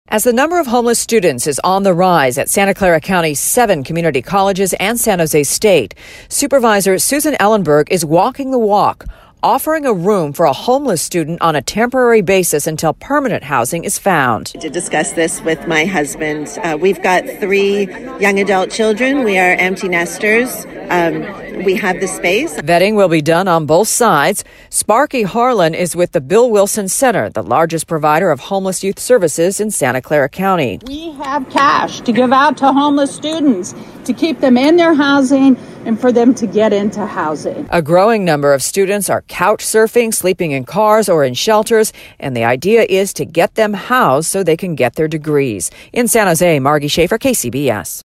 As the number of homeless students is on the rise at Santa Clara County's 7 community colleges and San Jose State, Supervisor Susan Ellenberg is walking the walk, offering a room for a homeless student on a temporary basis until permanent housing is found. To discuss this with my husband, we've got 3 young adult children. We are empty nesters. We have the space. Vetting will be done on both sides. Sparky Harlan is with the Bill Wilson Center, the largest provider of homeless youth services in Santa Clara County. We have cash to give out to homeless students to keep them in their housing and for them to get into housing. A growing number of students are couch surfing, sleeping in cars or in shelters, and the idea is to get them housed so they can get their degrees. In San Jose, Margie Schaefer, KCBS.